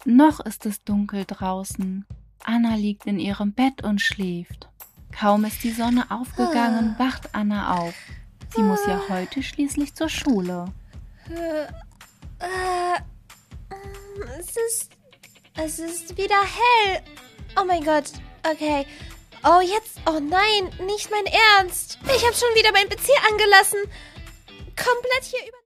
Noch ist es dunkel draußen. Anna liegt in ihrem Bett und schläft. Kaum ist die Sonne aufgegangen, wacht Anna auf. Sie muss ja heute schließlich zur Schule. Es ist wieder hell. Oh mein Gott. Okay. Oh, jetzt. Oh nein, nicht mein Ernst. Ich habe schon wieder mein PC angelassen. Komplett hier über...